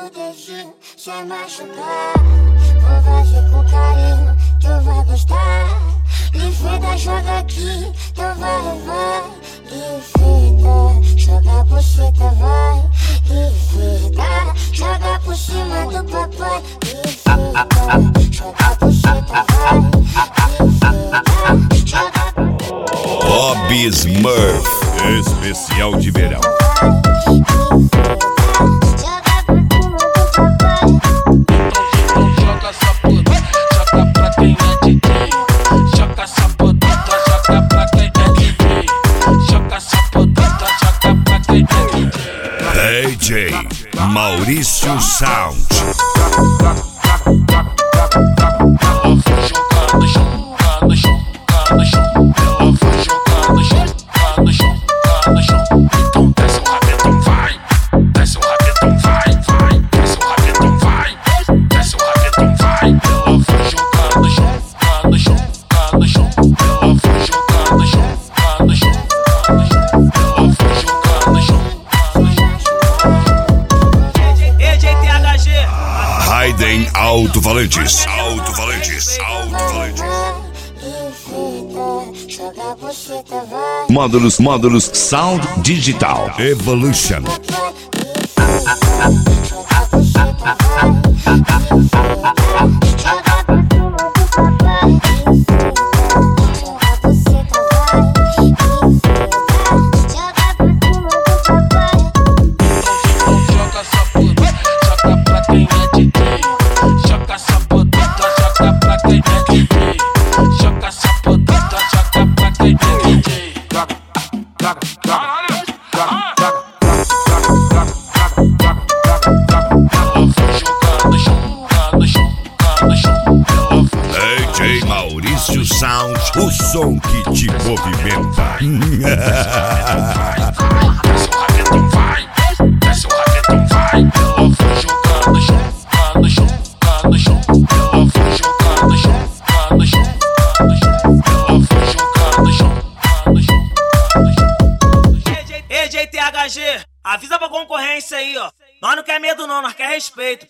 o dedinho, sem machucar. Vou fazer com carinho, tu vai gostar. Livida, joga aqui, tu vai. Livida, joga a buceta, vai. Livida, joga por cima do papai. Livida, joga a buceta, vai. Livida, joga. Bob Smurf, especial de verão. Joga essa puta, joga pra quem é DJ. Joga essa puta, joga pra quem é DJ. Joga essa puta, joga pra quem é DJ. DJ Maurício Sound. Ela vai jogar no chão, no chão, no chão. Ela vai jogar no chão, no chão, no chão. Então desce o rabetão, vai. Desce o rabetão, vai, vai. Desce o rabetão, vai. Desce o rabetão, vai. Ela vai jogar no chão, no chão, no chão. Ela vai jogar no chão, no chão, no chão. Ela vai jogar no chão, no chão. EJTHG Raiden Alto-Falantes. Alto-Falantes. Módulos Sound Digital Evolution. Joga essa puta, joga pra quem é DJ. Joga essa puta, joga pra quem é DJ. Joga essa puta, joga pra quem é DJ. Ela vai jogar no chão, no chão, no chão. Ela vai DJ Maurício Sound, o som que te movimenta. desce o rabetão, vai. Desce o rabetão, vai. Ela vai jogar no chão, no chão, no chão. Ela vai jogar no chão, no chão, no chão. Ela vai jogar no chão, no chão, no chão. EJTHG, avisa pra concorrência aí, ó. Nós não quer medo não, nós quer respeito.